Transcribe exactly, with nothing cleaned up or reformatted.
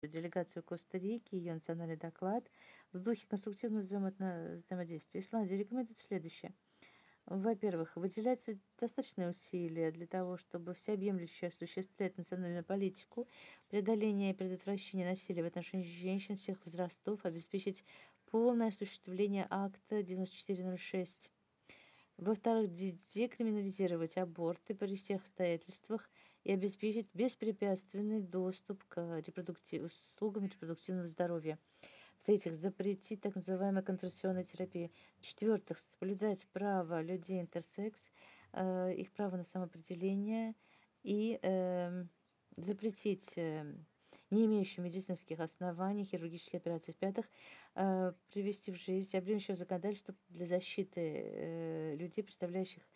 делегацию Коста-Рики, ее национальный доклад в духе конструктивного взаимоотно- взаимодействия. Исландия рекомендует следующее. Во-первых, выделять достаточные усилия для того, чтобы всеобъемлюще осуществлять национальную политику, преодоление и предотвращение насилия в отношении женщин всех возрастов, обеспечить полное осуществление акта девяносто четыре ноль шесть. Во-вторых, де- декриминализировать аборты при всех обстоятельствах и обеспечить беспрепятственный доступ к репродукти- услугам репродуктивного здоровья. В-третьих, запретить так называемую конверсионную терапию. В-четвертых, соблюдать право людей интерсекс, э, их право на самоопределение и эм, запретить э, не имеющие медицинских оснований хирургические операции. В-пятых, э, привести в жизнь объемлющее законодательство для защиты э, людей, представляющих